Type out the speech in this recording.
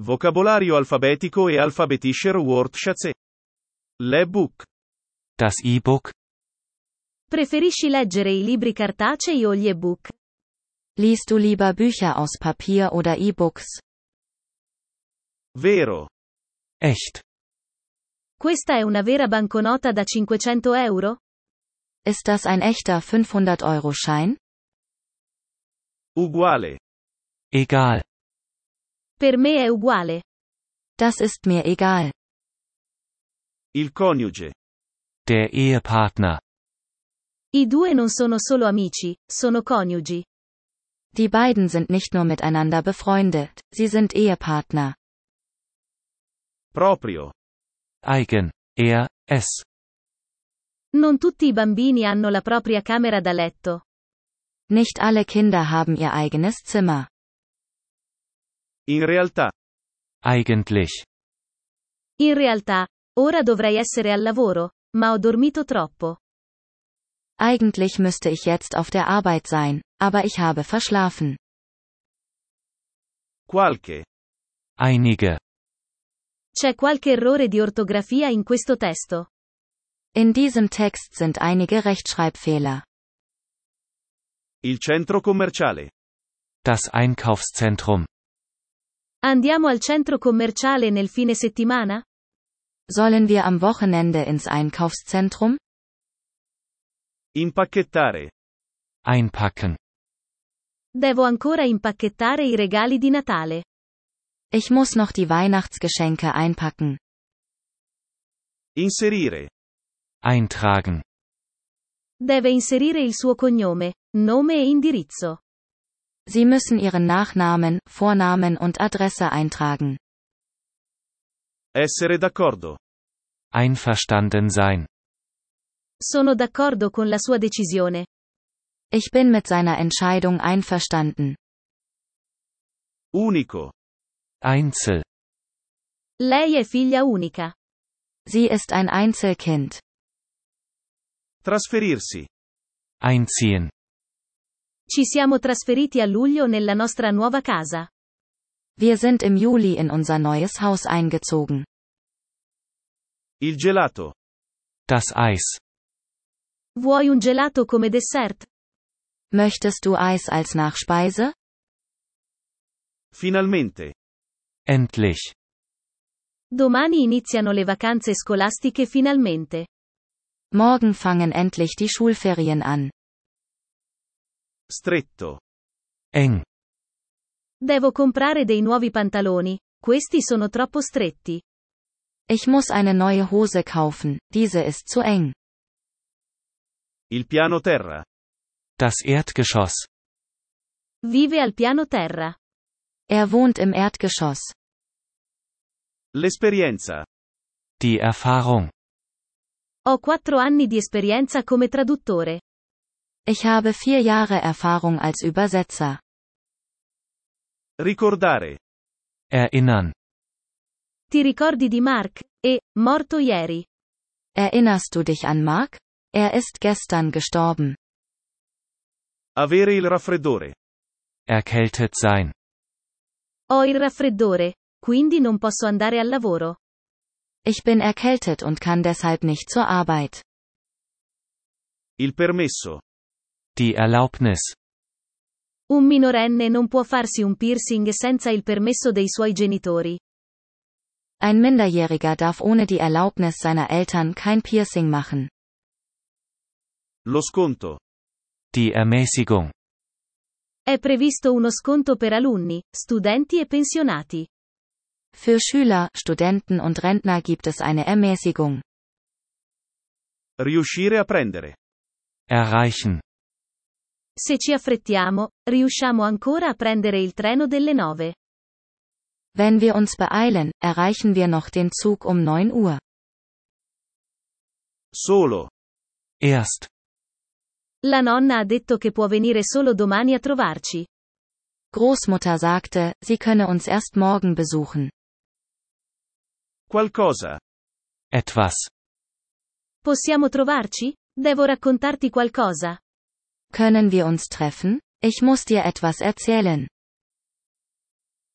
Vocabolario alfabetico e alphabetischer Wortschätze. L'ebook. Das E-Book. Preferisci leggere i libri cartacei o gli ebook? Liest du lieber Bücher aus Papier oder E-Books? Vero. Echt. Questa è una vera banconota da 500 euro? Ist das ein echter 500-Euro-Schein? Uguale. Egal. Per me è uguale. Das ist mir egal. Il coniuge. Der Ehepartner. I due non sono solo amici, sono coniugi. Die beiden sind nicht nur miteinander befreundet, sie sind Ehepartner. Proprio. Eigen. Er, es. Non tutti i bambini hanno la propria camera da letto. Nicht alle Kinder haben ihr eigenes Zimmer. In realtà. Eigentlich. In realtà, ora dovrei essere al lavoro, ma ho dormito troppo. Eigentlich müsste ich jetzt auf der Arbeit sein, aber ich habe verschlafen. Qualche. Einige. C'è qualche errore di ortografia in questo testo. In diesem Text sind einige Rechtschreibfehler. Il centro commerciale. Das Einkaufszentrum. Andiamo al centro commerciale nel fine settimana? Sollen wir am Wochenende ins Einkaufszentrum? Impacchettare. Einpacken. Devo ancora impacchettare i regali di Natale. Ich muss noch die Weihnachtsgeschenke einpacken. Inserire. Eintragen. Deve inserire il suo cognome, nome e indirizzo. Sie müssen Ihren Nachnamen, Vornamen und Adresse eintragen. Essere d'accordo. Einverstanden sein. Sono d'accordo con la sua decisione. Ich bin mit seiner Entscheidung einverstanden. Unico. Einzel. Lei è figlia unica. Sie ist ein Einzelkind. Trasferirsi. Einziehen. Ci siamo trasferiti a luglio nella nostra nuova casa. Wir sind im Juli in unser neues Haus eingezogen. Il gelato. Das Eis. Vuoi un gelato come dessert? Möchtest du Eis als Nachspeise? Finalmente. Endlich. Domani iniziano le vacanze scolastiche finalmente. Morgen fangen endlich die Schulferien an. Stretto. Eng. Devo comprare dei nuovi pantaloni, questi sono troppo stretti. Ich muss eine neue Hose kaufen, diese ist zu eng. Il piano terra. Das Erdgeschoss. Vive al piano terra. Er wohnt im Erdgeschoss. L'esperienza. Die Erfahrung. Ho 4 anni di esperienza come traduttore. Ich habe 4 Jahre Erfahrung als Übersetzer. Ricordare. Erinnern. Ti ricordi di Mark? È morto ieri. Erinnerst du dich an Mark? Er ist gestern gestorben. Avere il raffreddore. Erkältet sein. Ho il raffreddore, quindi non posso andare al lavoro. Ich bin erkältet und kann deshalb nicht zur Arbeit. Il permesso. Die Erlaubnis. Un minorenne non può farsi un piercing senza il permesso dei suoi genitori. Ein Minderjähriger darf ohne die Erlaubnis seiner Eltern kein Piercing machen. Lo sconto. Die Ermäßigung. È previsto uno sconto per alunni, studenti e pensionati. Für Schüler, Studenten und Rentner gibt es eine Ermäßigung. Riuscire a prendere. Erreichen. Se ci affrettiamo, riusciamo ancora a prendere il treno delle 9. Wenn wir uns beeilen, erreichen wir noch den Zug um 9 Uhr. Solo. Erst. La nonna ha detto che può venire solo domani a trovarci. Großmutter sagte, sie könne uns erst morgen besuchen. Qualcosa. Etwas. Possiamo trovarci? Devo raccontarti qualcosa. Können wir uns treffen? Ich muss dir etwas erzählen.